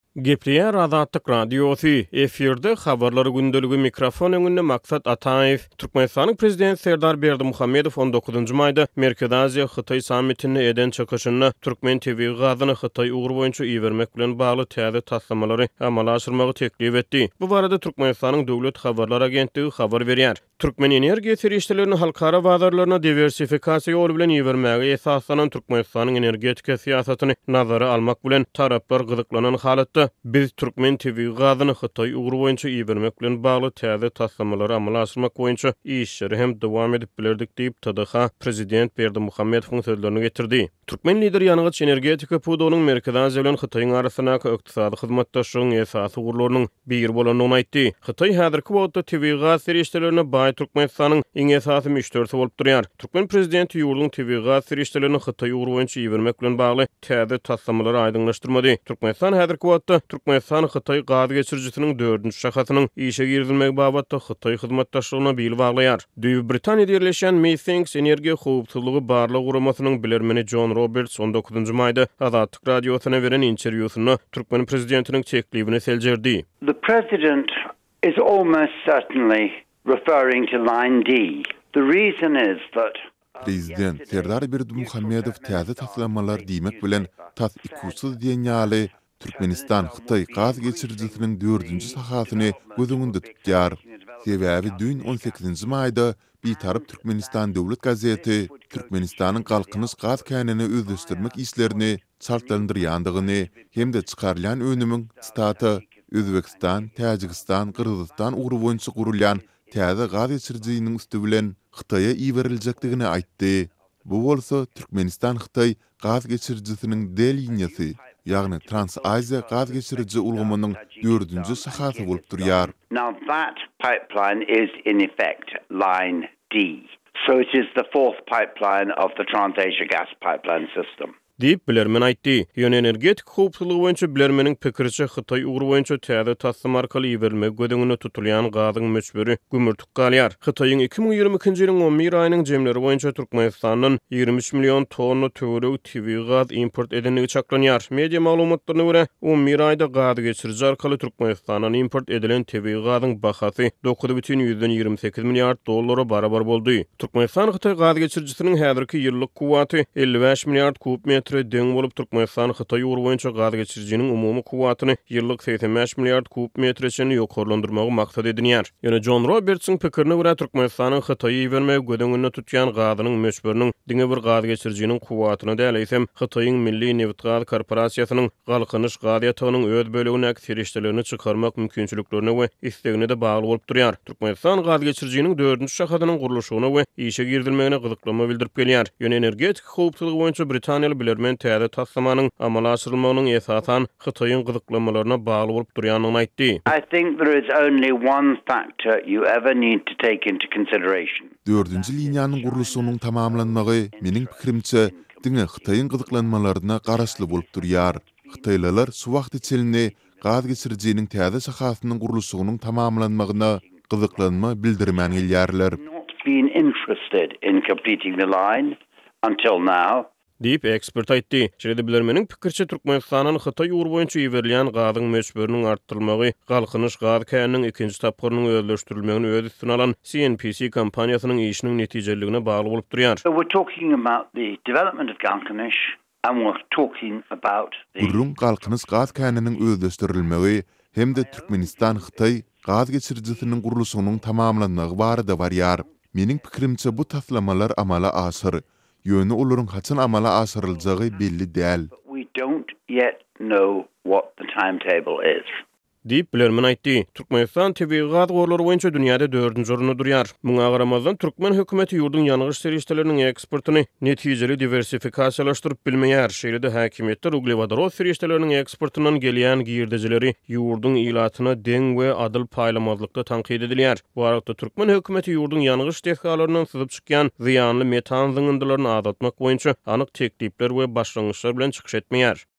Gepliýär Azatlyk Radiosu efirde habarlary gündöligi mikrofon öňünde Maksat Ataev. Türkmenistanyň prezidenti Serdar Berdimuhammedow 19-njy maýda Merkezi Aziýa Hytaý sammitini eden çykyşyny Türkmen TV gazyny Hytaý ugru boýunça iýermek bilen bagly täze taslamалary amala aşyrmagy teklip etdi. Bu barada Türkmenistanyň döwlet habarlar agentligi habar berýär. Türkmen energiýa serişdelerini halkara bazarlaryna diversifikasiýa ýolu bilen iýermäge esaslanan Türkmenistanyň energetika siýasatyny nazara almak bilen taraplar gyzyklanan halatda biz Türkmen TV gazyny Hytaý ugru boýunça iýermek bilen bagly täze taslamалary amala aşyrmak boýunça işleri hem dowam edip bilerdik diýip TDH prezident Berdimuhammedowyň sözlerini getirdi. Türkmen lideri ýanygyç energetika pudunyň Merkezi Aziýa bilen Hytaýyň arasyndaky ykdysady hyzmatdaşlygyň esasy gurularynyň bir bolanyny aýtdy. Hytaý häzirki wagtda TV gaz serişdelerini Türkmenistanyň iň esasy müşterisi bolup durýar. Türkmen prezidenti ýurduň TV gaz serişdelerini Hytaý ugru boýunça iýermek bilen bagly täze taslamалary aýdyňlaşdyrmady. Türkmenistan häzirki wagtda Türkmenistan Hytaý gaz geçirjisiniň 4-nji şahatynyň işe girdilmegi babatda Hytaý hyzmatdaşlygyna bil baglaýar. Düýb Britaniýada ýerleşen Methinks energiýa howpsuzlygy barlyk guramasynyň bilermeni John Roberts 19-njy maýda Azatlyk radiosyna beren interwýusyny Türkmen prezidentiniň teklibine seljerdi. The president is almost certainly referring to line D. The reason is that Prezident Serdar Berdimuhammedow täze taslamalar diýmek bilen tas ikusyz diýen ýaly Türkmenistan Hytaý gaz geçirjisiniň 4-nji sahatyny gözüňünde tutýar. Sebäbi dün 18-nji maýda Bitarap Türkmenistan döwlet gazeti Türkmenistanyň galkynyş gaz känini özleşdirmek işlerini çaltlandyrýandygyny hemde çykarlan önümiň staty Özbekistan, Täjikistan, Kyrgyzstan ugru boýunça gurulýan täze gaz geçirjisiniň üstü bilen Hytaýa iýerilejekdigini aýtdy. Bu bolsa Türkmenistan Hytaý gaz geçirjisiniň D liniýasy, ýagny Trans-Aziýa gaz geçirji ulgamynyň 4-nji sahaty bolup durýar. Now that pipeline is in effect line D. So it is the fourth pipeline of the Trans-Asia gas pipeline system. Diýip bilermen aýtdy. Ýöne energetik howpsuzlygy boýunça bilermeniň pikirçe Hytaý ugru boýunça täze taslam arkaly iýermek gödüňine tutulýan gazyň möçberi gümürtük galýar. Hytaýyň 2022-nji ýylyň 11 aýynyň jemleri boýunça Türkmenistanyň 23 million tonna töwerek TV gaz import edenligi çaklanýar. Media maglumatlaryna görä 11 aýda gaz geçirji arkaly Türkmenistanyň import edilen TV gazyň bahasy 9,28 milliard dollara barabar boldy. Türkmenistan Hytaý gaz geçirjisiniň häzirki ýyllyk kuwaty 55 milliard kub metr deň bolup Türkmenistan Hytaý ugru boýunça gaz geçirjiniň umumy kuwatyny ýyllyk 85 milliard kub metreçeni ýokarlandyrmagy maksat edilýär. Ýöne John Robertsyň pikirine görä Türkmenistanyň Hytaýa iýermegi gödüňine tutýan gazynyň möçberiniň diňe bir gaz geçirjiniň kuwatyna däleýsem Hytaýyň Milli Neft Gaz Korporasiýasynyň galkynyş gaz ýatagynyň öz bölegine serişdelerini çykarmak mümkinçiliklerine we istegine de bagly bolup durýar. Türkmenistan gaz geçirjiniň 4-nji şahatynyň guruluşyna we işe girdilmegine gyzyklama bildirip gelýär. Ýöne energetik howpsuzlygy boýunça Britaniýaly bilermen täze taslamanyň amala aşyrylmagynyň esasan Hytaýyň gyzyklamalarına bagly bolup durýanyny aýtdy. I think there is only one factor you ever need to take into consideration. 4-nji liniýanyň guruluşynyň tamamlanmagy meniň pikirimçe diňe Hytaýyň gyzyklanmalaryna garaşly bolup durýar. Hytaýlylar şu wagt içinde gaz geçirjiniň täze sahatynyň guruluşynyň tamamlanmagyna gyzyklanma bildirmän gelýärler. Not been interested in completing the line until now. Diýip ekspert aýtdy. Şeýle bilermeniň pikirçe Türkmenistanyň Hytaý ugru boýunça iýerilýän gazyň möçberiniň artdyrylmagy galkynyş gaz käniniň ikinji tapgyrynyň özleşdirilmegini öz üstüne alan CNPC kompaniýasynyň işiniň netijeligine bagly bolup durýar. So we're talking about the development of Galkynyş and we're talking about the Gurrun galkynyş gaz käniniň özleşdirilmegi hemde Türkmenistan Hytaý gaz geçirjisiniň guruluşynyň tamamlanmagy barada barýar. Meniň pikirimçe bu taslamalar amala aşyr. Ýöne olaryň haçan amala aşyryljagy belli däl. We don't yet know what the timetable is. Diýip bilermen aýtdy. Türkmenistan TV gaz gorlary boýunça dünýäde 4-nji orunda durýar. Muňa garamazdan Türkmen hökümeti ýurdun ýanygyç serişdeleriniň eksportyny netijeli diversifikasiýalaşdyryp bilmeýär. Şeýle de häkimetler uglewadorod serişdeleriniň eksportyndan gelýän girdejileri ýurdun ilatyna deň we adyl paýlamazlykda tanqid edilýär. Bu arada Türkmen hökümeti ýurdun ýanygyç tehkalarynyň syzyp çykýan ziýanly metan zyňyndylaryny azatmak boýunça anyk teklipler we başlangyçlar bilen çykyş etmeýär.